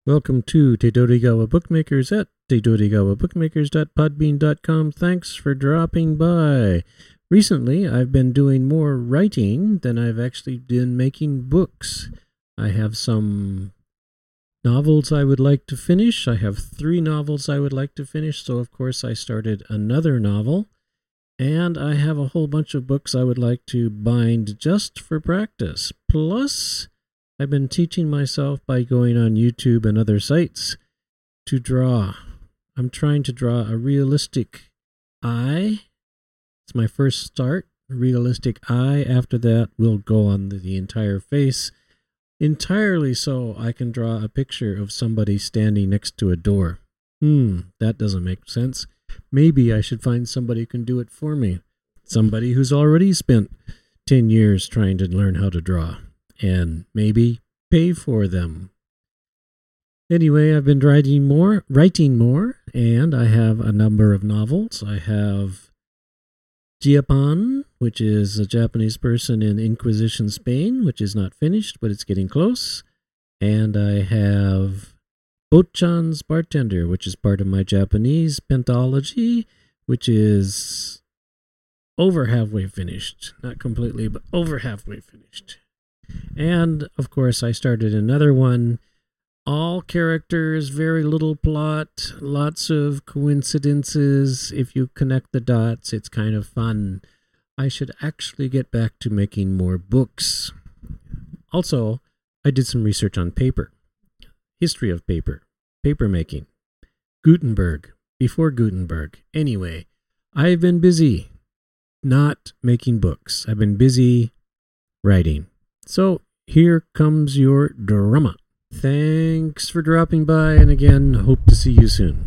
Welcome to Teidorigawa Bookmakers at teidorigawabookmakers.podbean.com. Thanks for dropping by. Recently, I've been doing more writing than I've actually been making books. I have some novels I would like to finish. I have 3 novels I would like to finish, so of course I started another novel. And I have a whole bunch of books I would like to bind just for practice. Plus, I've been teaching myself by going on YouTube and other sites to draw. I'm trying to draw a realistic eye. It's my first start, a realistic eye. After that, we'll go on the entire face, entirely so I can draw a picture of somebody standing next to a door. That doesn't make sense. Maybe I should find somebody who can do it for me. Somebody who's already spent 10 years trying to learn how to draw. And maybe pay for them. Anyway, I've been writing more, and I have a number of novels. I have Giapan, which is a Japanese person in Inquisition Spain, which is not finished, but it's getting close. And I have Bochan's Bartender, which is part of my Japanese pentology, which is over halfway finished. Not completely, but over halfway finished. And, of course, I started another one. All characters, very little plot, lots of coincidences. If you connect the dots, it's kind of fun. I should actually get back to making more books. Also, I did some research on paper. History of paper. Paper making. Gutenberg. Before Gutenberg. Anyway, I've been busy not making books. I've been busy writing. So, here comes your drama. Thanks for dropping by, and again, hope to see you soon.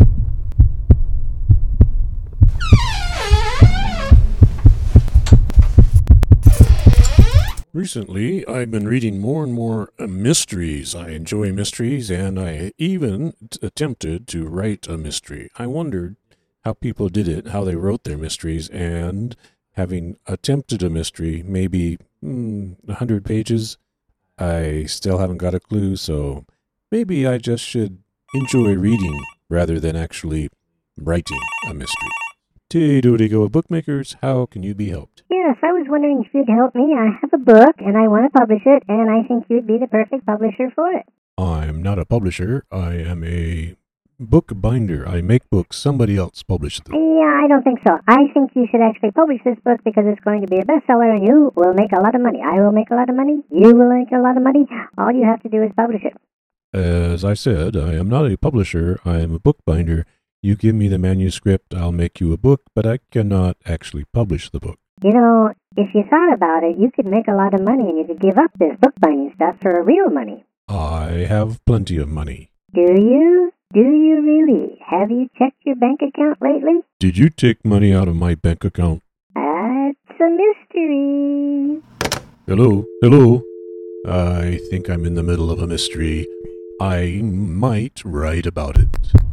Recently, I've been reading more and more mysteries. I enjoy mysteries, and I even attempted to write a mystery. I wondered how people did it, how they wrote their mysteries, and having attempted a mystery, maybe 100 pages, I still haven't got a clue, so maybe I just should enjoy reading rather than actually writing a mystery. Teidorigawa Bookmakers, how can you be helped? Yes, I was wondering if you'd help me. I have a book, and I want to publish it, and I think you'd be the perfect publisher for it. I'm not a publisher. I am a book binder. I make books. Somebody else publishes them. Yeah, I don't think so. I think you should actually publish this book because it's going to be a bestseller, and you will make a lot of money. I will make a lot of money. You will make a lot of money. All you have to do is publish it. As I said, I am not a publisher. I am a book binder. You give me the manuscript, I'll make you a book, but I cannot actually publish the book. You know, if you thought about it, you could make a lot of money, and you could give up this bookbinding stuff for real money. I have plenty of money. Do you? Do you really? Have you checked your bank account lately? Did you take money out of my bank account? That's a mystery. Hello? I think I'm in the middle of a mystery. I might write about it.